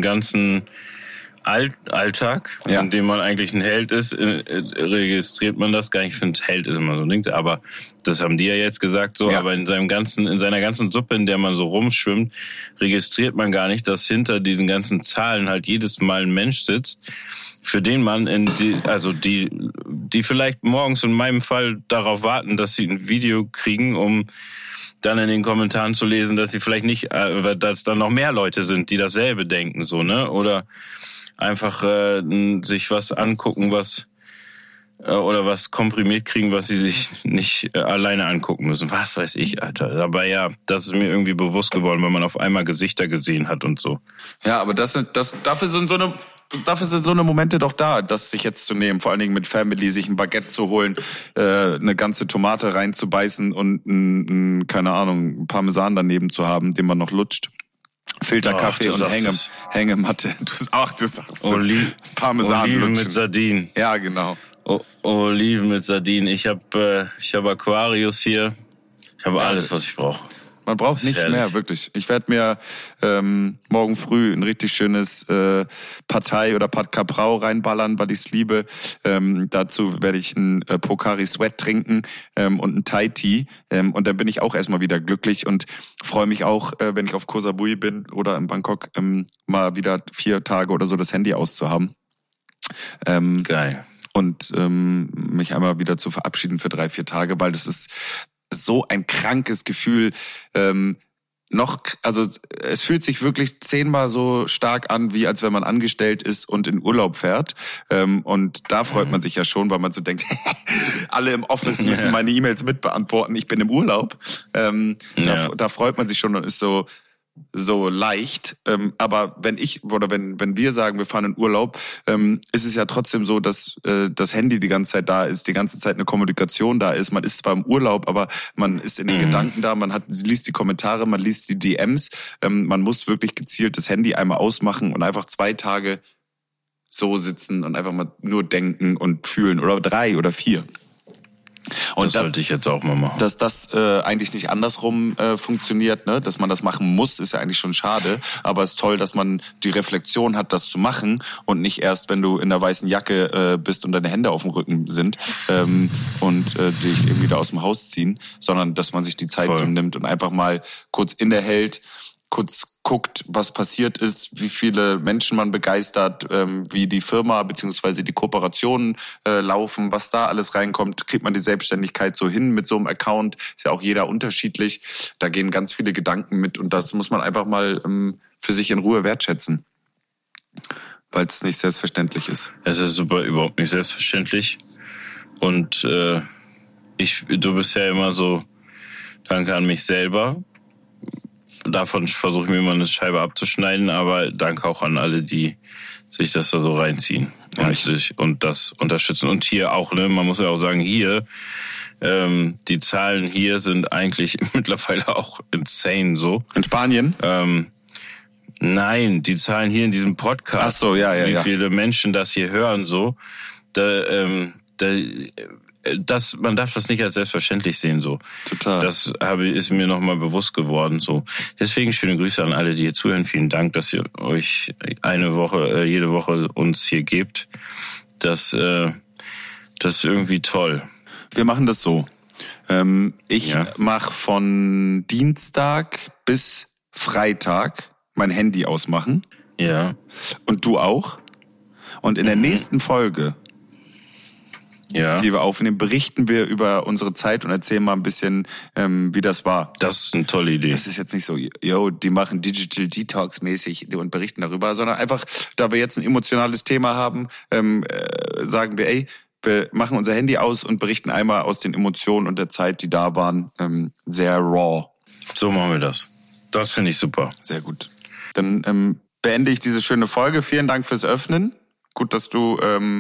Alltag, ja, in dem man eigentlich ein Held ist, registriert man das gar nicht. Ich finde, Held ist immer so ein Ding, aber das haben die ja jetzt gesagt so, ja. Aber in seiner ganzen Suppe, in der man so rumschwimmt, registriert man gar nicht, dass hinter diesen ganzen Zahlen halt jedes Mal ein Mensch sitzt, für den man die vielleicht morgens in meinem Fall darauf warten, dass sie ein Video kriegen, um dann in den Kommentaren zu lesen, dass sie vielleicht nicht, dass da noch mehr Leute sind, die dasselbe denken, so, ne? Oder einfach sich was angucken, oder was komprimiert kriegen, was sie sich nicht alleine angucken müssen. Was weiß ich, Alter. Aber ja, das ist mir irgendwie bewusst geworden, weil man auf einmal Gesichter gesehen hat und so. Ja, aber dafür sind so eine Momente doch da, das sich jetzt zu nehmen, vor allen Dingen mit Family, sich ein Baguette zu holen, eine ganze Tomate reinzubeißen und keine Ahnung, Parmesan daneben zu haben, den man noch lutscht. Filterkaffee und Hängematte. Du sagst es. Parmesan Oliven mit Sardinen. Ja, genau. Oliven mit Sardinen. Ich hab Aquarius hier. Ich habe alles, was ich brauche. Man braucht nicht mehr, wirklich. Ich werde mir morgen früh ein richtig schönes Partei oder Pad Caprau reinballern, weil ich es liebe. Dazu werde ich einen Pocari Sweat trinken und einen Thai Tea. Und dann bin ich auch erstmal wieder glücklich und freue mich auch, wenn ich auf Koh Samui bin oder in Bangkok, mal wieder 4 Tage oder so das Handy auszuhaben. Geil. Und mich einmal wieder zu verabschieden für 3-4 Tage, weil das ist so ein krankes Gefühl. Also es fühlt sich wirklich 10-mal so stark an, wie als wenn man angestellt ist und in Urlaub fährt. Und da freut man sich ja schon, weil man so denkt, alle im Office müssen meine E-Mails mitbeantworten, ich bin im Urlaub. Da freut man sich schon und ist so leicht, aber wenn wir sagen, wir fahren in Urlaub, ist es ja trotzdem so, dass das Handy die ganze Zeit da ist, die ganze Zeit eine Kommunikation da ist. Man ist zwar im Urlaub, aber man ist in den Gedanken da, man liest die Kommentare, man liest die DMs, man muss wirklich gezielt das Handy einmal ausmachen und einfach 2 Tage so sitzen und einfach mal nur denken und fühlen oder 3 oder 4. Und das sollte ich jetzt auch mal machen. Dass das eigentlich nicht andersrum funktioniert, ne? Dass man das machen muss, ist ja eigentlich schon schade. Aber es ist toll, dass man die Reflexion hat, das zu machen und nicht erst, wenn du in der weißen Jacke bist und deine Hände auf dem Rücken sind und dich irgendwie da aus dem Haus ziehen, sondern dass man sich die Zeit so nimmt und einfach mal kurz innehält, kurz guckt, was passiert ist, wie viele Menschen man begeistert, wie die Firma bzw. die Kooperationen laufen, was da alles reinkommt, kriegt man die Selbstständigkeit so hin mit so einem Account, ist ja auch jeder unterschiedlich, da gehen ganz viele Gedanken mit und das muss man einfach mal für sich in Ruhe wertschätzen, weil es nicht selbstverständlich ist. Es ist überhaupt nicht selbstverständlich und du bist ja immer so, danke an mich selber. Davon versuche ich mir immer eine Scheibe abzuschneiden, aber danke auch an alle, die sich das da so reinziehen und das unterstützen. Und hier auch, ne, man muss ja auch sagen, hier Die Zahlen hier sind eigentlich mittlerweile auch insane so. In Spanien? Nein, die Zahlen hier in diesem Podcast. Ach so, ja. Wie viele Menschen das hier hören so. Man darf das nicht als selbstverständlich sehen so. Total. Das ist mir nochmal bewusst geworden so. Deswegen schöne Grüße an alle, die hier zuhören. Vielen Dank, dass ihr euch jede Woche uns hier gebt. Das ist irgendwie toll. Wir machen das so. Ich mache von Dienstag bis Freitag mein Handy ausmachen. Ja. Und du auch. Und in der nächsten Folge, die wir aufnehmen, berichten wir über unsere Zeit und erzählen mal ein bisschen, wie das war. Das ist eine tolle Idee. Das ist jetzt nicht so, die machen Digital Detox mäßig und berichten darüber, sondern einfach, da wir jetzt ein emotionales Thema haben, sagen wir, wir machen unser Handy aus und berichten einmal aus den Emotionen und der Zeit, die da waren, sehr raw. So machen wir das. Das finde ich super. Sehr gut. Dann beende ich diese schöne Folge. Vielen Dank fürs Öffnen. Gut, dass du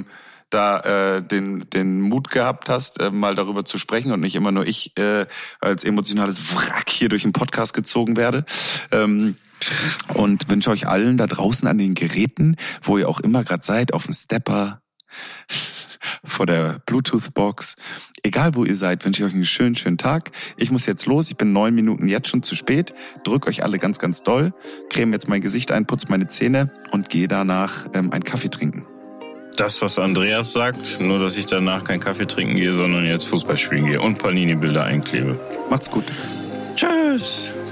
den Mut gehabt hast, mal darüber zu sprechen und nicht immer nur ich als emotionales Wrack hier durch den Podcast gezogen werde. Und wünsche euch allen da draußen an den Geräten, wo ihr auch immer gerade seid, auf dem Stepper, vor der Bluetooth-Box. Egal, wo ihr seid, wünsche ich euch einen schönen Tag. Ich muss jetzt los. Ich bin 9 Minuten jetzt schon zu spät. Drück euch alle ganz, ganz doll. Creme jetzt mein Gesicht ein, putz meine Zähne und gehe danach einen Kaffee trinken. Das, was Andreas sagt, nur dass ich danach keinen Kaffee trinken gehe, sondern jetzt Fußball spielen gehe und Panini-Bilder einklebe. Macht's gut. Tschüss.